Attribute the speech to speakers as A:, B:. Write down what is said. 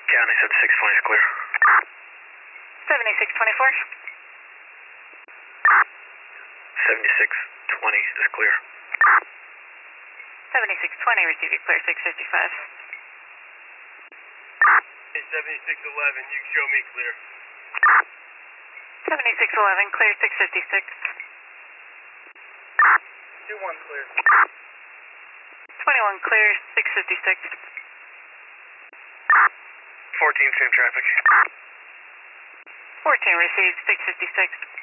A: County said 620 is clear.
B: 7624.
A: 7620 is clear.
B: 7620, receive you clear 655.
C: Hey, 7611, you show me clear.
B: 7611, clear 656.
C: 21 clear.
B: 21 clear 656.
A: 14 same traffic.
B: 14 received 656.